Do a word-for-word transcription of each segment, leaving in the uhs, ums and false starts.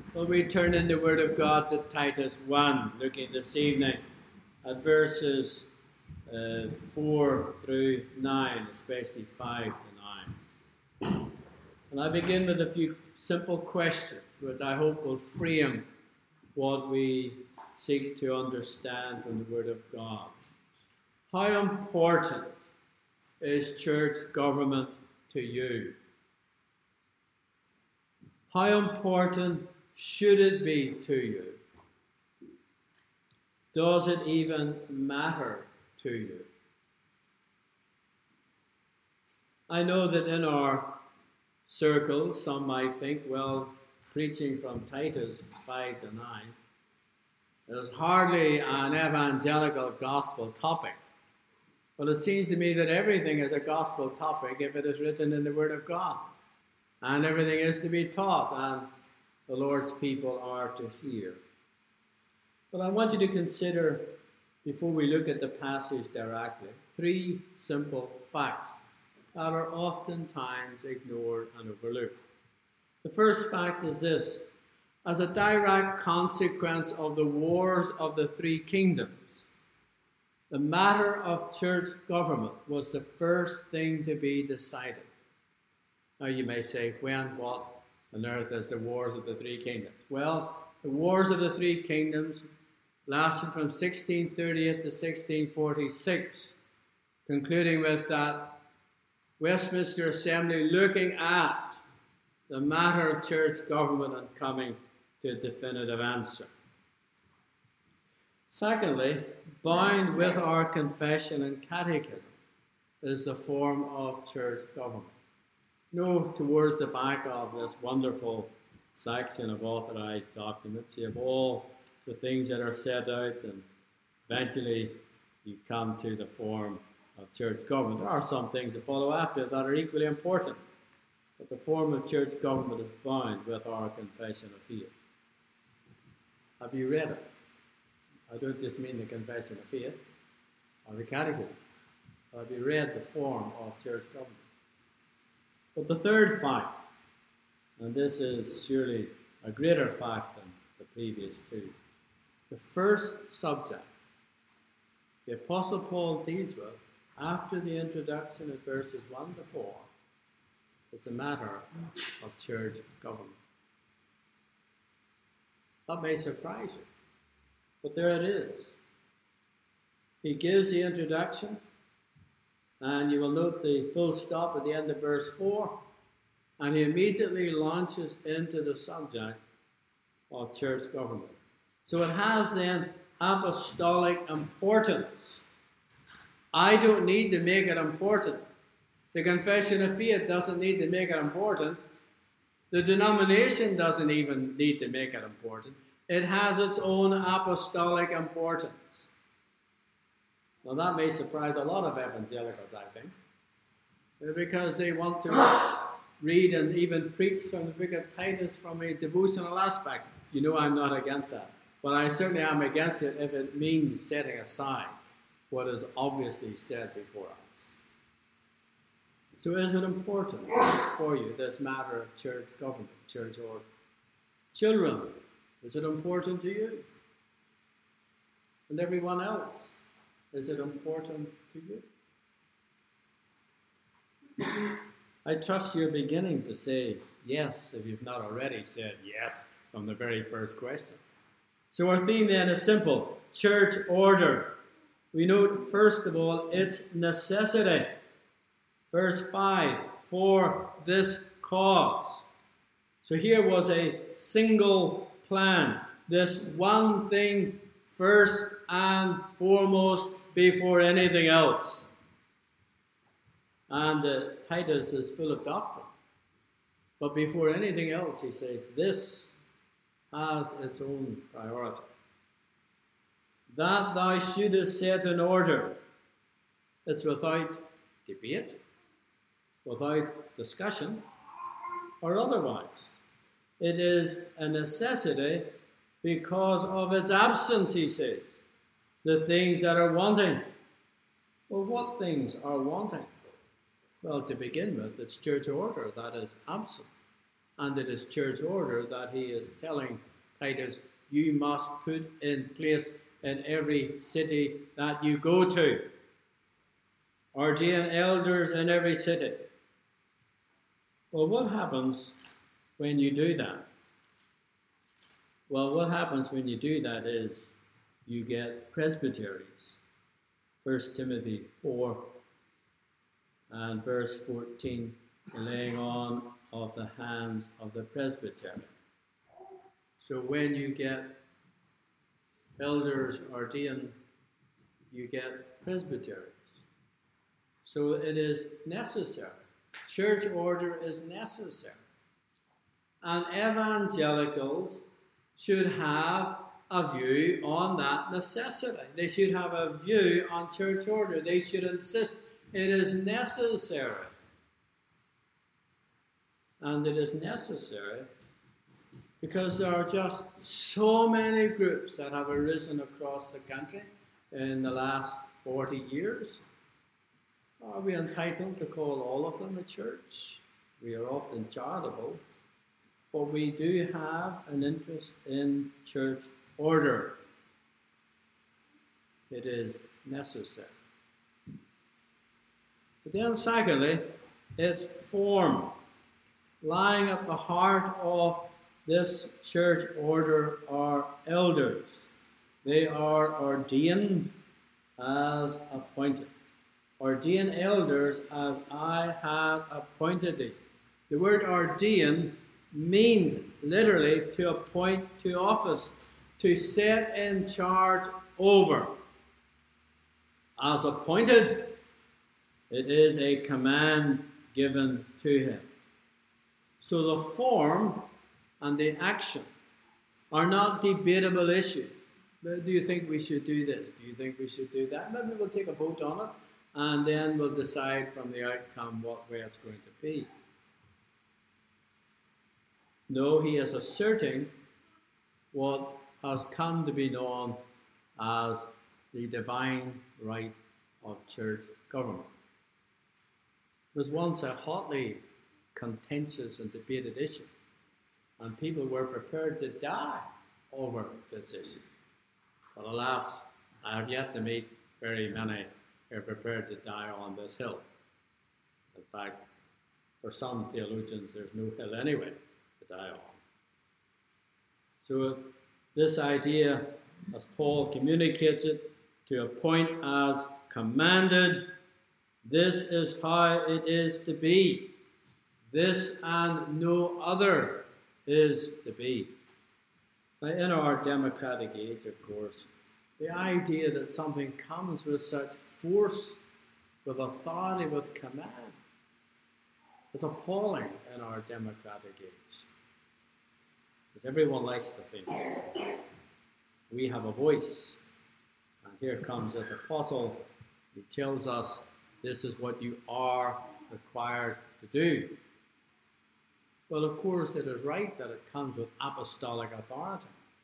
Well, we turn in the Word of God to Titus one, looking this evening at verses uh, four through nine, especially five to nine. And I begin with a few simple questions, which I hope will frame what we seek to understand from the Word of God. How important is church government to you? How important should it be to you? Does it even matter to you? I know that in our circles, some might think, well, preaching from Titus five to nine is hardly an evangelical gospel topic. But it seems to me that everything is a gospel topic if it is written in the Word of God. And everything is to be taught, and the Lord's people are to hear. But I want you to consider, before we look at the passage directly, three simple facts that are oftentimes ignored and overlooked. The first fact is this: as a direct consequence of the wars of the three kingdoms, the matter of church government was the first thing to be decided. Now you may say, when, what on earth is the wars of the three kingdoms? Well, the wars of the three kingdoms lasted from sixteen thirty-eight to sixteen forty-six, concluding with that Westminster Assembly looking at the matter of church government and coming to a definitive answer. Secondly, bound with our confession and catechism is the form of church government. No, towards the back of this wonderful section of authorized documents, you have all the things that are set out, and eventually you come to the form of church government. There are some things that follow after that are equally important, but the form of church government is bound with our confession of faith. Have you read it? I don't just mean the confession of faith or the catechism. Have you read the form of church government? But the third fact, and this is surely a greater fact than the previous two, the first subject the Apostle Paul deals with after the introduction of verses one to four is the matter of church government. That may surprise you, but there it is. He gives the introduction, and you will note the full stop at the end of verse four, and he immediately launches into the subject of church government. So it has then apostolic importance. I don't need to make it important. The confession of faith doesn't need to make it important. The denomination doesn't even need to make it important. It has its own apostolic importance. Now that may surprise a lot of evangelicals, I think, because they want to read and even preach from the book of Titus from a devotional aspect. You know I'm not against that, but I certainly am against it if it means setting aside what is obviously said before us. So is it important for you, this matter of church government, church order? Children, is it important to you? And everyone else? Is it important to you? I trust you're beginning to say yes, if you've not already said yes from the very first question. So our theme then is simple: church order. We note, first of all, its necessity. Verse five, for this cause. So here was a single plan. This one thing first and foremost before anything else. And uh, Titus is full of doctrine. But before anything else, he says, this has its own priority. That thou shouldest set in order. It's without debate, without discussion, or otherwise. It is a necessity because of its absence, he says. The things that are wanting. Well, what things are wanting? Well, to begin with, it's church order that is absent. and it is church order that he is telling Titus, you must put in place in every city that you go to. Ordain elders in every city. Well, what happens when you do that? Well, what happens when you do that is you get presbyteries. First Timothy four and verse fourteen, the laying on of the hands of the presbytery. So when you get elders ordained, you get presbyteries. So it is necessary. Church order is necessary. And evangelicals should have a view on that necessity. They should have a view on church order. They should insist it is necessary. And it is necessary because there are just so many groups that have arisen across the country in the last forty years. Are we entitled to call all of them a church? We are often charitable, but we do have an interest in church order. It is necessary. But then secondly, its form. Lying at the heart of this church order are elders. They are ordained as appointed. Ordain elders as I had appointed thee. The word ordain means literally to appoint to office, to set in charge over. As appointed, it is a command given to him. So the form and the action are not debatable issues. Do you think we should do this? Do you think we should do that? Maybe we'll take a vote on it, and then we'll decide from the outcome what way it's going to be. No, he is asserting what has come to be known as the divine right of church government. It was once a hotly contentious and debated issue, and people were prepared to die over this issue. But alas, I have yet to meet very many who are prepared to die on this hill. In fact, for some theologians, there's no hill anyway to die on. So this idea, as Paul communicates it, to appoint as commanded, this is how it is to be. This and no other is to be. Now, in our democratic age, of course, the idea that something comes with such force, with authority, with command, is appalling in our democratic age. Because everyone likes to think we have a voice. And here comes this apostle who tells us this is what you are required to do. Well, of course, it is right that it comes with apostolic authority.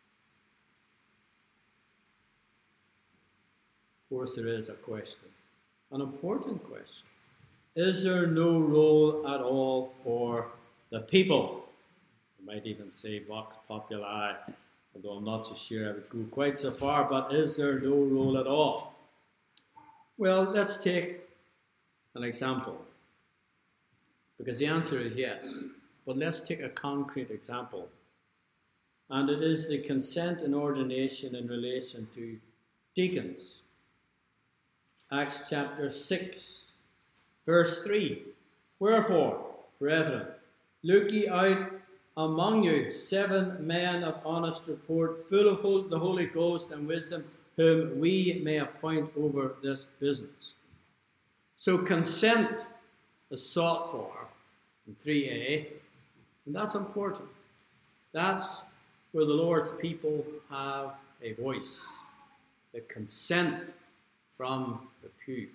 Of course, there is a question, an important question. Is there no role at all for the people? You might even say vox populi, although I'm not so sure I would go quite so far, but is there no role at all? Well, let's take an example, because the answer is yes. But let's take a concrete example, and it is the consent and ordination in relation to deacons. Acts chapter six, verse three. Wherefore, brethren, look ye out among you seven men of honest report, full of the Holy Ghost and wisdom, whom we may appoint over this business. So consent is sought for in three A, and that's important. That's where the Lord's people have a voice, the consent from the pew.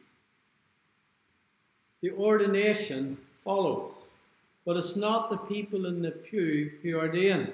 The ordination follows, but it's not the people in the pew who ordain.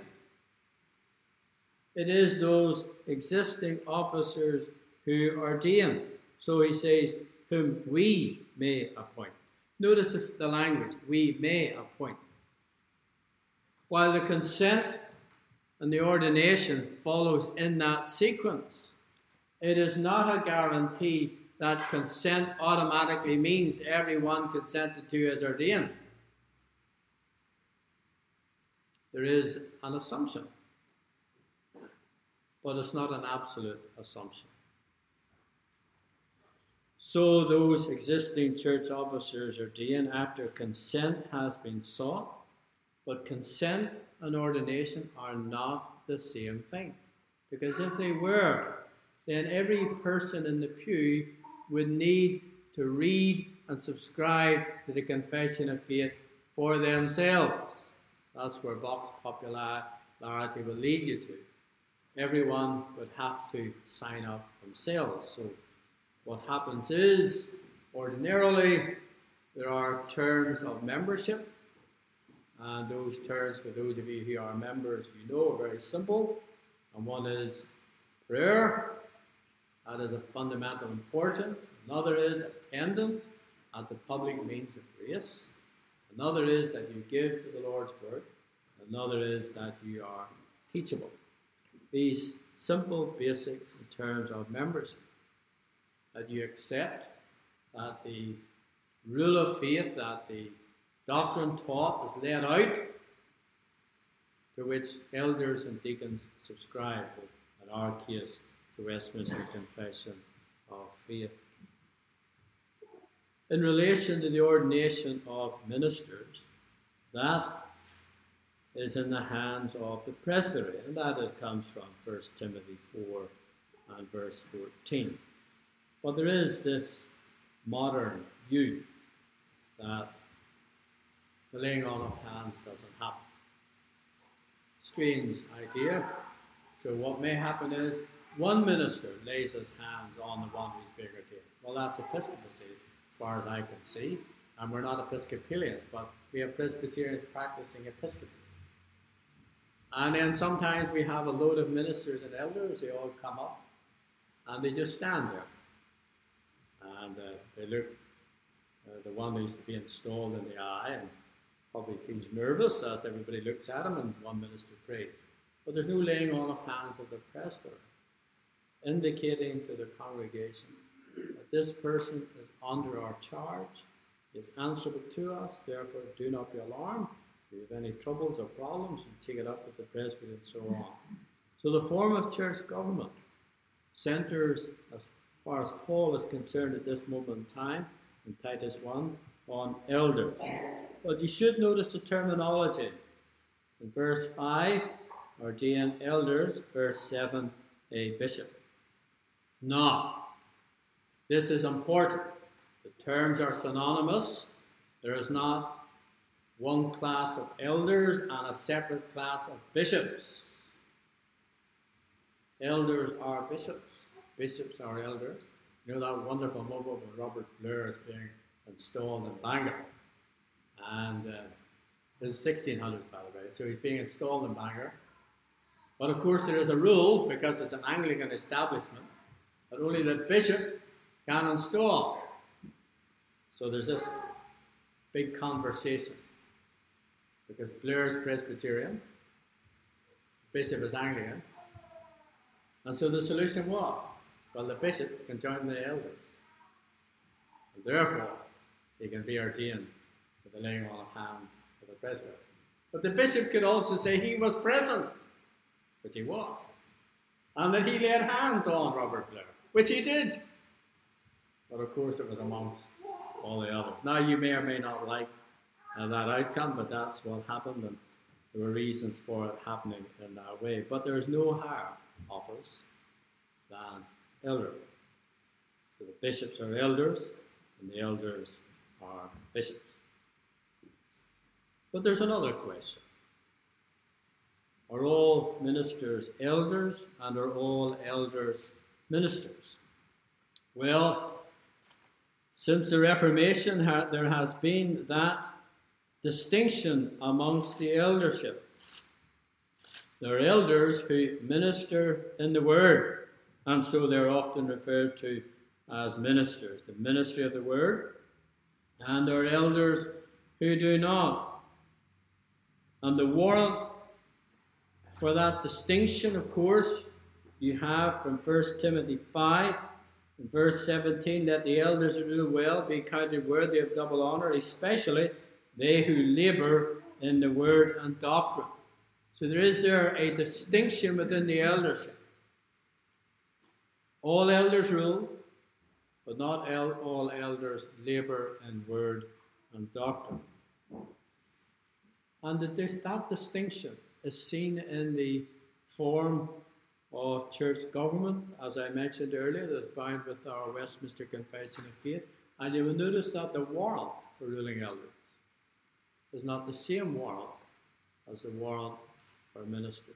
It is those existing officers who ordain. So he says, whom we may appoint. Notice the language, we may appoint. while the consent and the ordination follows in that sequence, it is not a guarantee that consent automatically means everyone consented to is ordained. There is an assumption, but it's not an absolute assumption. So those existing church officers ordained after consent has been sought, but consent and ordination are not the same thing. Because if they were, then every person in the pew would need to read and subscribe to the Confession of Faith for themselves. That's where vox popularity will lead you to. Everyone would have to sign up themselves. So what happens is, ordinarily, there are terms of membership. And those terms, for those of you who are members, you know, are very simple. And one is prayer. That is of fundamental importance. Another is attendance at the public means of grace. Another is that you give to the Lord's Word. Another is that you are teachable. These simple basics in terms of membership. That you accept that the rule of faith, that the doctrine taught is laid out, to which elders and deacons subscribe, in our case, the Westminster Confession of Faith. In relation to the ordination of ministers, that is in the hands of the presbytery, and that it comes from First Timothy four and verse fourteen. But there is this modern view that the laying on of hands doesn't happen. Strange idea. So what may happen is one minister lays his hands on the one who's being ordained. Well, that's episcopacy, as far as I can see. And we're not Episcopalians, but we have Presbyterians practicing episcopacy. And then sometimes we have a load of ministers and elders, they all come up, and they just stand there. And uh, they look, uh, the one who's to be installed in the eye, and probably feels nervous as everybody looks at him, and one minister prays. But there's no laying on of hands of the presbytery, indicating to the congregation that this person is under our charge, is answerable to us, therefore do not be alarmed. If you have any troubles or problems, you take it up with the presbytery and so on. So the form of church government centers, as far as Paul is concerned at this moment in time, in Titus one, on elders. But you should notice the terminology. In verse five, ordain elders, verse seven, a bishop. Now, this is important. The terms are synonymous. There is not one class of elders and a separate class of bishops. Elders are bishops. Bishops are elders. You know that wonderful moment when Robert Blair is being installed in Bangor. And uh, this is sixteen hundreds, by the way. So he's being installed in Bangor. But of course there is a rule, because it's an Anglican establishment, that only the bishop can install. So there's this big conversation. Because Blair is Presbyterian, bishop is Anglican. And so the solution was, well, the bishop can join the elders. And therefore, he can be ordained with the laying on of hands of the presbytery. But the bishop could also say he was present, which he was. And that he laid hands on Robert Blair, which he did. But of course it was amongst all the others. Now you may or may not like uh, that outcome, but that's what happened, and there were reasons for it happening in that way. But there is no higher office than elder. So the bishops are elders, and the elders are bishops. But there's another question. Are all ministers elders, and are all elders ministers? Well, since the Reformation, there has been that distinction amongst the eldership. There are elders who minister in the Word, and so they're often referred to as ministers, the ministry of the Word. And there are elders who do not. And the warrant for that distinction, of course, you have from First Timothy five, in verse seventeen, let the elders who do well be counted worthy of double honor, especially they who labor in the word and doctrine. So there is there a distinction within the eldership. All elders rule, but not all elders labor in word and doctrine. And that, this, that distinction is seen in the form of church government, as I mentioned earlier, that's bound with our Westminster Confession of Faith. And you will notice that the warrant for ruling elders is not the same warrant as the warrant for ministers.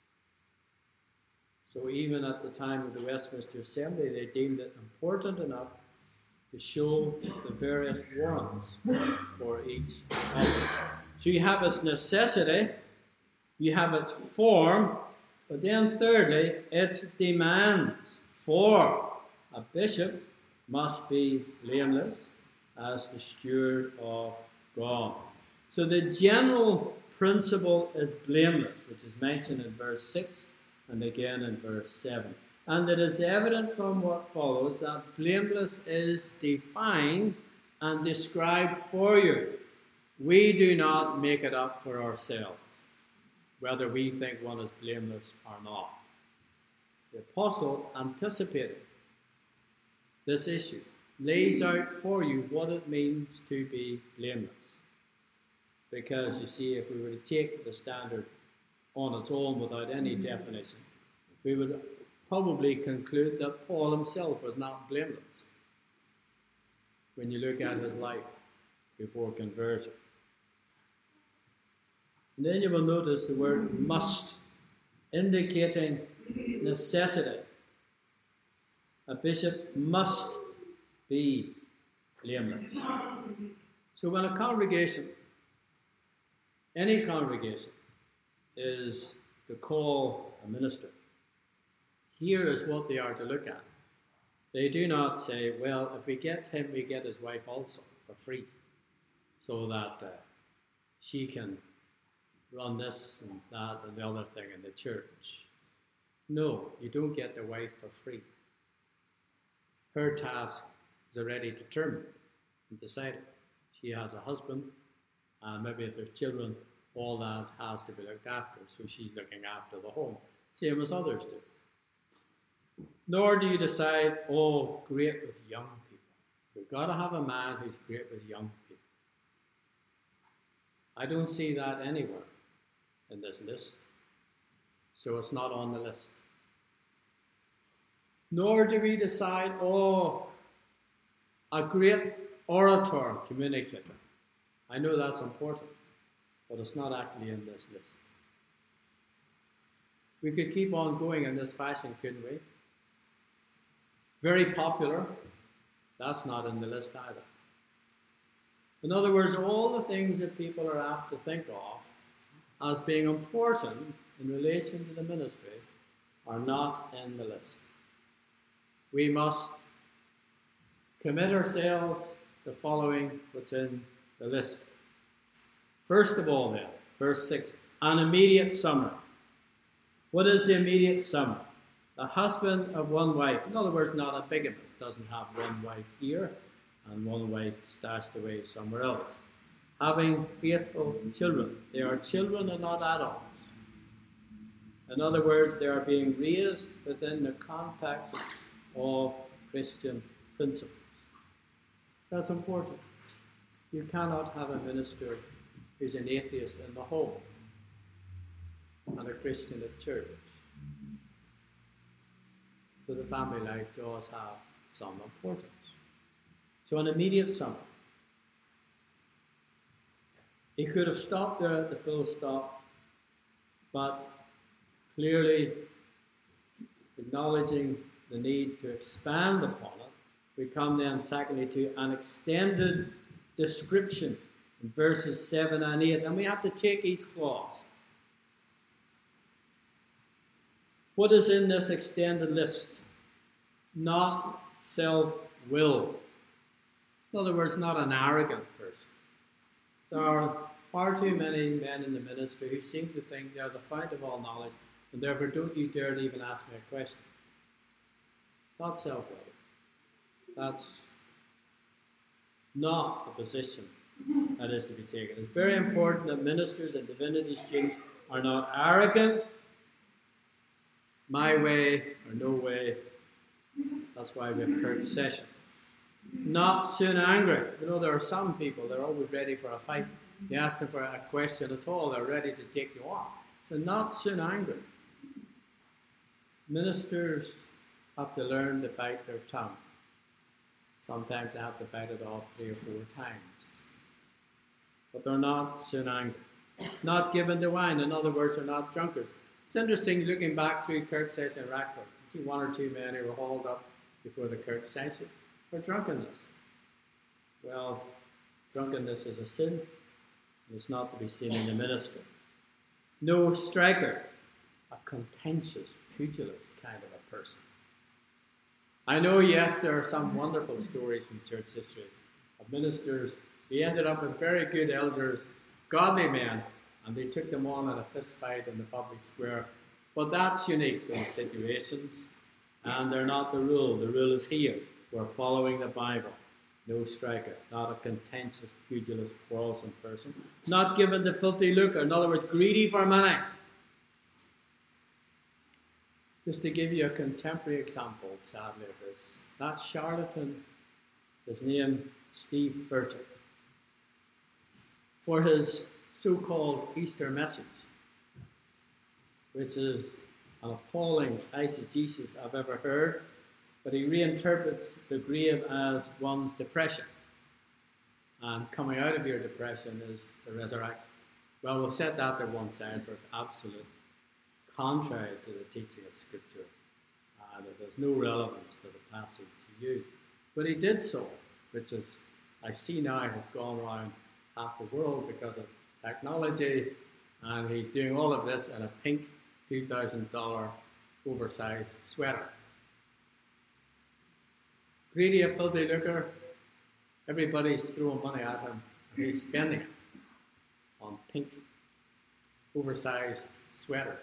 So even at the time of the Westminster Assembly, they deemed it important enough to show the various warrants for each office. So you have its necessity, you have its form, but then thirdly, its demands. For a bishop must be blameless as the steward of God. So the general principle is blameless, which is mentioned in verse six and again in verse seven. And it is evident from what follows that blameless is defined and described for you. We do not make it up for ourselves, whether we think one is blameless or not. The apostle anticipated this issue, lays out for you what it means to be blameless. Because you see, if we were to take the standard on its own without any definition, we would probably conclude that Paul himself was not blameless when you look at his life before conversion. And then you will notice the word must, indicating necessity. A bishop must be blameless. So when a congregation, any congregation, is to call a minister, here is what they are to look at. They do not say, well, if we get him, we get his wife also for free, so that uh, she can run this and that and the other thing in the church. No, you don't get the wife for free. Her task is already determined and decided. She has a husband, and maybe if there's children, all that has to be looked after. So she's looking after the home, same as others do. Nor do you decide, oh, great with young people. We've got to have a man who's great with young people. I don't see that anywhere in this list. So it's not on the list. Nor do we decide, oh, a great orator, communicator. I know that's important, but it's not actually in this list. We could keep on going in this fashion, couldn't we? Very popular, that's not in the list either. In other words, all the things that people are apt to think of as being important in relation to the ministry are not in the list. We must commit ourselves to following what's in the list. First of all then, verse six, an immediate summary. What is the immediate summary? The husband of one wife, in other words, not a bigamist, doesn't have one wife here and one wife stashed away somewhere else. Having faithful children. They are children and not adults. In other words, they are being raised within the context of Christian principles. That's important. You cannot have a minister who's an atheist in the home and a Christian at church. So the family life does have some importance. So an immediate summary. He could have stopped there at the full stop, but clearly acknowledging the need to expand upon it, we come then secondly to an extended description in verses seven and eight, and we have to take each clause. What is in this extended list? Not self-will. In other words, not an arrogant person. There are Far too many men in the ministry who seem to think they're the fount of all knowledge, and therefore don't you dare to even ask me a question. Not self-will. That's not a position that is to be taken. It's very important that ministers and divinity students are not arrogant. My way or no way. That's why we have Kirk sessions. Not soon angry. You know, there are some people, they're always ready for a fight. You ask them for a question at all, they're ready to take you on. So not soon angry. Ministers have to learn to bite their tongue. Sometimes they have to bite it off three or four times. But they're not soon angry. Not given to wine. In other words, they're not drunkards. It's interesting looking back through Kirk session records. You see one or two men who were hauled up before the Kirk session for drunkenness. Well, drunkenness is a sin, and it's not to be seen in the ministry. No striker, a contentious, pugilist kind of a person. I know, yes, there are some wonderful stories from church history of ministers. They ended up with very good elders, godly men, and they took them on in a fist fight in the public square. But that's unique, those situations, and they're not the rule. The rule is here. We're following the Bible. No striker, not a contentious, pugilist, quarrelsome person, not given to filthy lucre, in other words, greedy for money. Just to give you a contemporary example, sadly, of this, that charlatan is named Steve Burton. For his so-called Easter message, which is an appalling eisegesis I've ever heard, but he reinterprets the grave as one's depression. And coming out of your depression is the resurrection. Well, we'll set that to one side for its absolute contrary to the teaching of Scripture. And it has no relevance to the passage he used. But he did so, which is, I see now, has gone around half the world because of technology, and he's doing all of this in a pink two thousand dollars oversized sweater. Greedy of filthy lucre, everybody's throwing money at him, and he's spending it on pink oversized sweaters.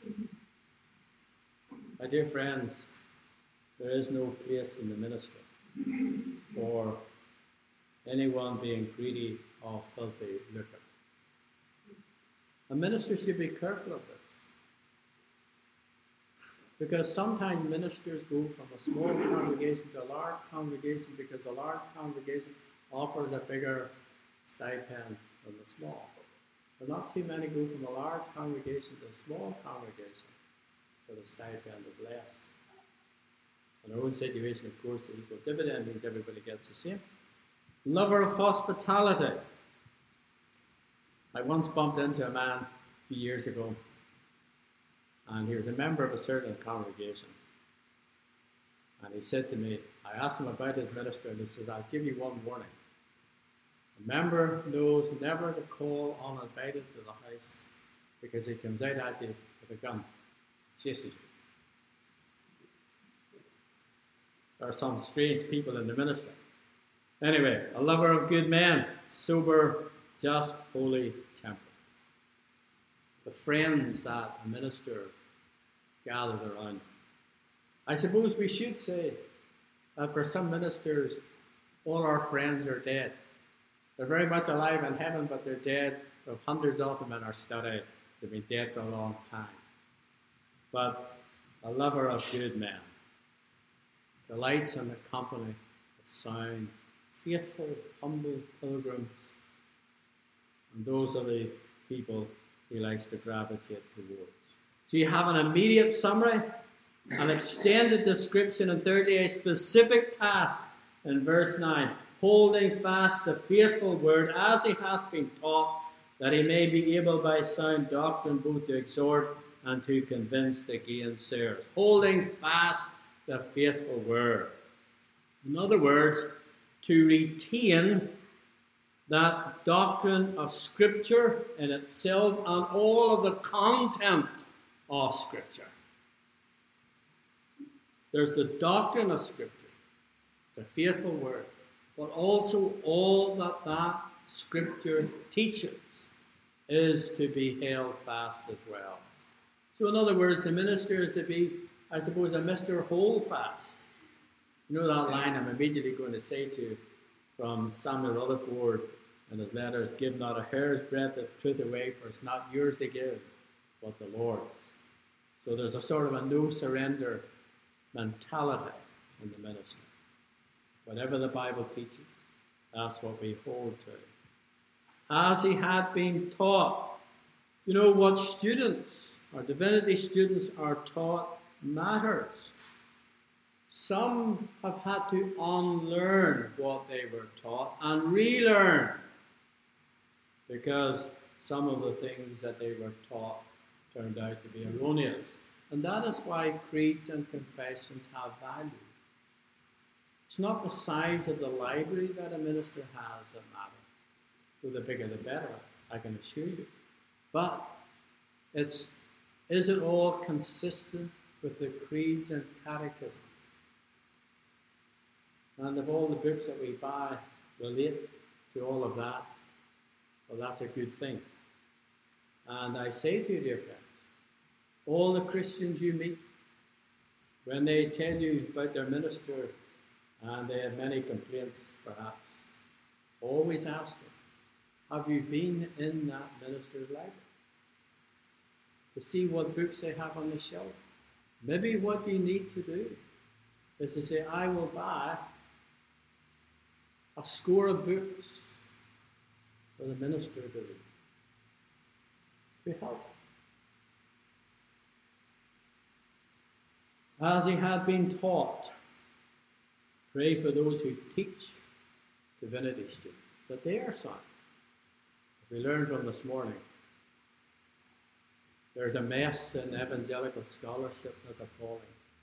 My dear friends, there is no place in the ministry for anyone being greedy of filthy lucre. A minister should be careful of this, because sometimes ministers go from a small congregation to a large congregation because a large congregation offers a bigger stipend than the small. But not too many go from a large congregation to a small congregation where the stipend is less. In our own situation, of course, the equal dividend means everybody gets the same. Lover of hospitality. I once bumped into a man a few years ago, and he was a member of a certain congregation. And he said to me, I asked him about his minister, and he says, I'll give you one warning. A member knows never to call uninvited to the house because he comes out at you with a gun, chases you. There are some strange people in the ministry. Anyway, a lover of good men, sober, just, holy, temperate. The friends that a minister gathers around. I suppose we should say that for some ministers, all our friends are dead. They're very much alive in heaven, but they're dead. We have hundreds of them in our study. They've been dead for a long time. But a lover of good men delights in the company of sound, faithful, humble pilgrims. And those are the people he likes to gravitate towards. So you have an immediate summary, an extended description, and thirdly, a specific task in verse nine. Holding fast the faithful word as he hath been taught, that he may be able by sound doctrine both to exhort and to convince the gainsayers. Holding fast the faithful word. In other words, to retain that doctrine of Scripture in itself and all of the content of Scripture. There's the doctrine of Scripture. It's a faithful word. But also all that that Scripture teaches. is to be held fast as well. So in other words, the minister is to be, I suppose, a Mister Holdfast. You know that line I'm immediately going to say to you from Samuel Rutherford in his letters, give not a hair's breadth of truth away, for it's not yours to give, but the Lord's. So there's a sort of a no-surrender mentality in the ministry. Whatever the Bible teaches, that's what we hold to. As he had been taught. You know, what students, or divinity students, are taught matters. Some have had to unlearn what they were taught and relearn, because some of the things that they were taught turned out to be erroneous. And that is why creeds and confessions have value. It's not the size of the library that a minister has that matters. So the bigger the better, I can assure you. But it's, is it all consistent with the creeds and catechisms? And if all the books that we buy relate to all of that, well, that's a good thing. And I say to you, dear friends, all the Christians you meet, when they tell you about their minister, and they have many complaints perhaps, always ask them, have you been in that minister's library? To see what books they have on the shelf. Maybe what you need to do is to say, I will buy a score of books for the minister to read, to help. As he had been taught, pray for those who teach divinity students, that they are sound. As we learned from this morning, there's a mess in evangelical scholarship that's appalling.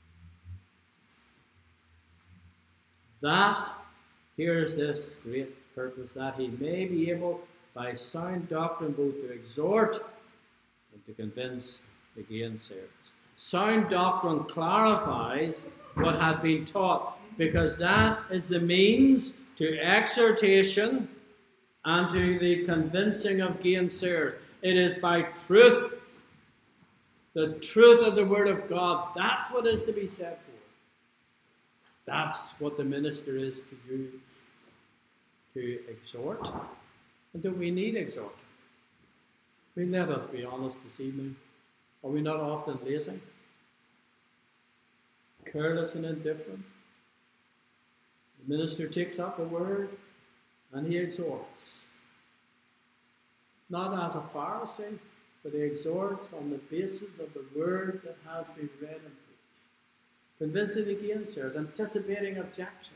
That, here's this great purpose, that he may be able, by sound doctrine, both to exhort and to convince the gainsayers. Sound doctrine clarifies what had been taught, because that is the means to exhortation and to the convincing of gainsayers. It is by truth, the truth of the Word of God. That's what is to be set for. That's what the minister is to use, to exhort. And do we need exhorting? I mean, let us be honest this evening. Are we not often lazy, careless and indifferent? The minister takes up the word and he exhorts. Not as a Pharisee, but he exhorts on the basis of the word that has been read and preached, convincing the gainsayers, anticipating objections.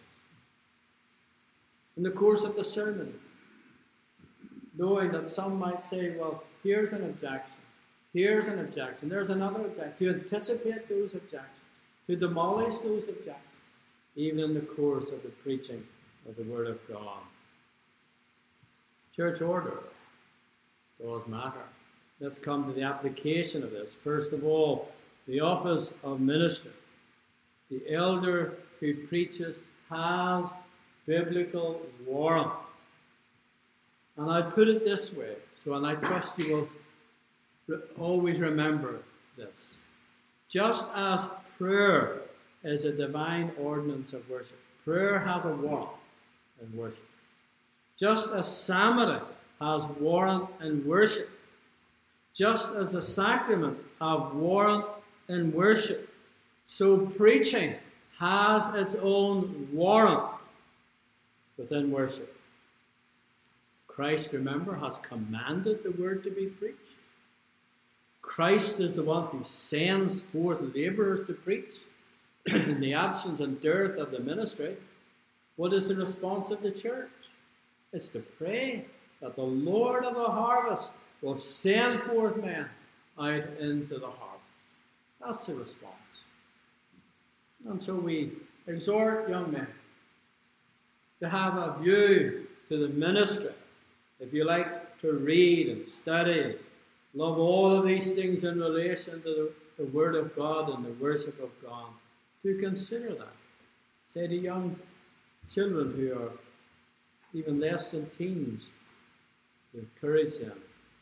In the course of the sermon, knowing that some might say, well, here's an objection, here's an objection, there's another objection, to anticipate those objections, to demolish those objections, even in the course of the preaching of the Word of God. Church order does matter. Let's come to the application of this. First of all, the office of minister. The elder who preaches has biblical warrant. And I put it this way, so and I trust you will re- always remember this. Just as prayer is a divine ordinance of worship, prayer has a warrant in worship. Just as psalmody has warrant in worship, just as the sacraments have warrant in worship, so preaching has its own warrant within worship. Christ, remember, has commanded the word to be preached. Christ is the one who sends forth laborers to preach. In the absence and dearth of the ministry, what is the response of the church? It's to pray that the Lord of the harvest will send forth men out into the harvest. That's the response. And so we exhort young men to have a view to the ministry. If you like to read and study, love all of these things in relation to the, the Word of God and the worship of God, to consider that. Say to young children who are even less than teens, to encourage them with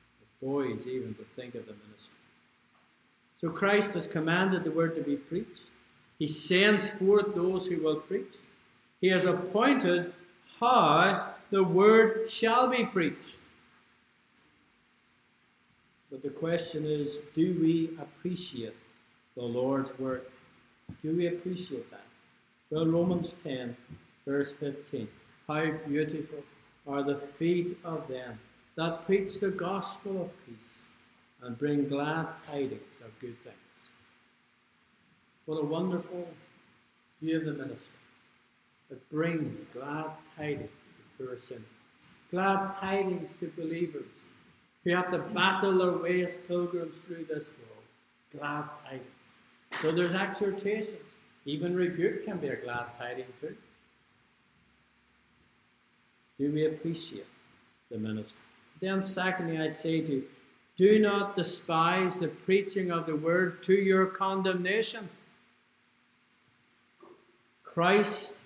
boys even to think of the ministry. So Christ has commanded the word to be preached. He sends forth those who will preach. He has appointed how the word shall be preached. But the question is, do we appreciate the Lord's word? Do we appreciate that? Well, Romans ten, verse fifteen. How beautiful are the feet of them that preach the gospel of peace and bring glad tidings of good things. What a wonderful view of the ministry. It brings glad tidings to poor sinners, glad tidings to believers who have to battle their way as pilgrims through this world. Glad tidings. So there's exhortations. Even rebuke can be a glad tiding too. Do we appreciate the ministry? Then secondly, I say to you, do not despise the preaching of the word to your condemnation. Christ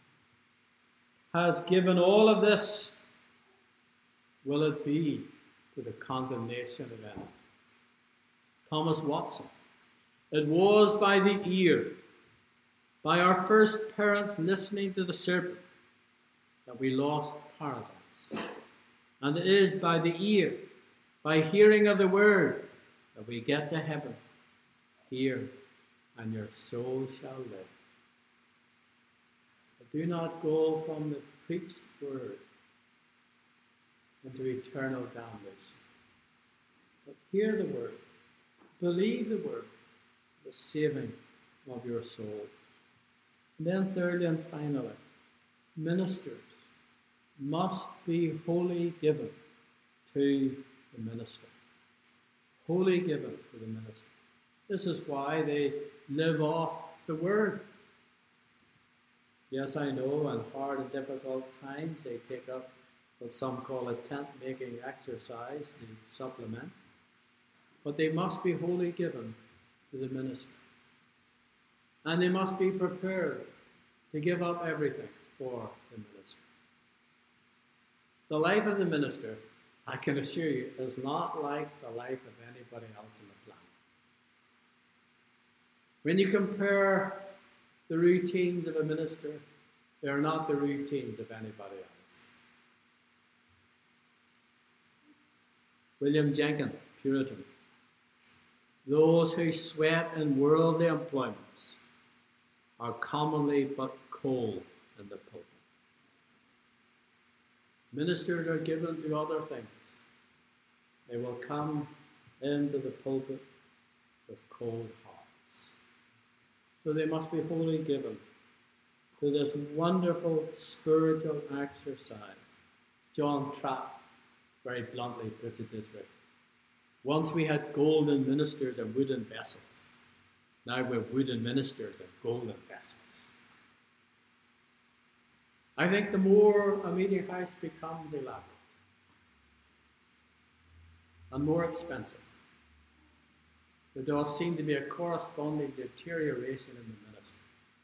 has given all of this. Will it be to the condemnation of anyone? Thomas Watson. It was by the ear, by our first parents listening to the serpent, that we lost paradise. And it is by the ear, by hearing of the word, that we get to heaven. Hear, and your soul shall live. But do not go from the preached word into eternal damnation. But hear the word, believe the word, the saving of your souls. And then thirdly and finally, ministers must be wholly given to the minister. Wholly given to the minister. This is why they live off the word. Yes, I know, in hard and difficult times they take up what some call a tent-making exercise to supplement. But they must be wholly given to the ministry. And they must be prepared to give up everything for the ministry. The life of the minister, I can assure you, is not like the life of anybody else on the planet. When you compare the routines of a minister, they are not the routines of anybody else. William Jenkins, Puritan. Those who sweat in worldly employments are commonly but coal in the pulpit. Ministers are given to other things. They will come into the pulpit with cold hearts. So they must be wholly given to this wonderful spiritual exercise. John Trapp very bluntly puts it this way. Once we had golden ministers and wooden vessels. Now we're wooden ministers and golden vessels. I think the more a meeting house becomes elaborate and more expensive, there does seem to be a corresponding deterioration in the ministry.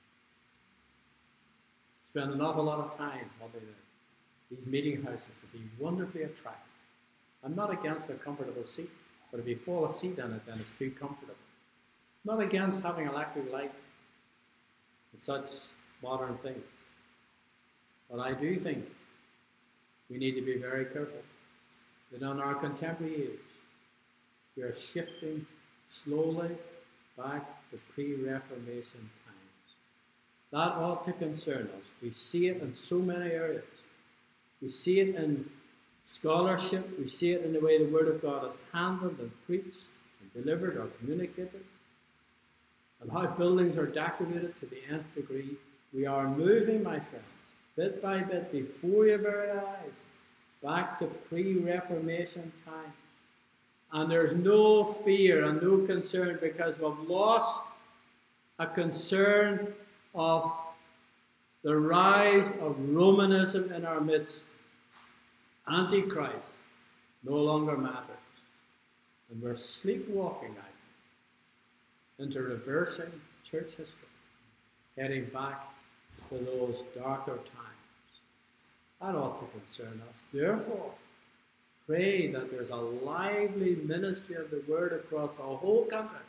Spend an awful lot of time helping these meeting houses to be wonderfully attractive. I'm not against a comfortable seat, but if you fall asleep in it, then it's too comfortable. Not against having electric light and such modern things. But I do think we need to be very careful that in our contemporary age, we are shifting slowly back to pre-Reformation times. That ought to concern us. We see it in so many areas. We see it in scholarship. We see it in the way the Word of God is handled and preached and delivered or communicated, and how buildings are decorated to the nth degree. We are moving, my friends, bit by bit, before your very eyes, back to pre-Reformation times. And there's no fear and no concern because we've lost a concern of the rise of Romanism in our midst. Antichrist no longer matters. And we're sleepwalking, I think, into reversing church history, heading back to those darker times. That ought to concern us. Therefore, pray that there's a lively ministry of the word across the whole country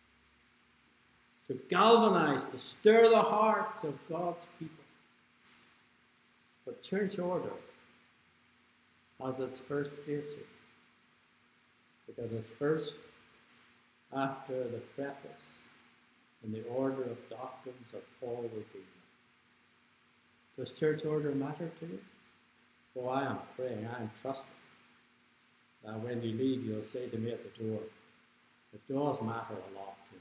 to galvanize, to stir the hearts of God's people. But church order has its first basic, because it's first after the preface and the order of doctrines that Paul will be. Does church order matter to you? Oh, I am praying, I am trusting that when you leave, you'll say to me at the door, it does matter a lot to me.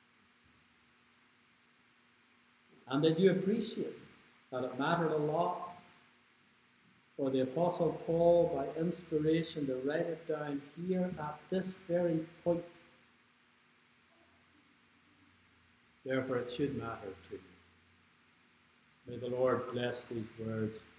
And that you appreciate that it mattered a lot for the Apostle Paul, by inspiration, to write it down here at this very point. Therefore, it should matter to you. May the Lord bless these words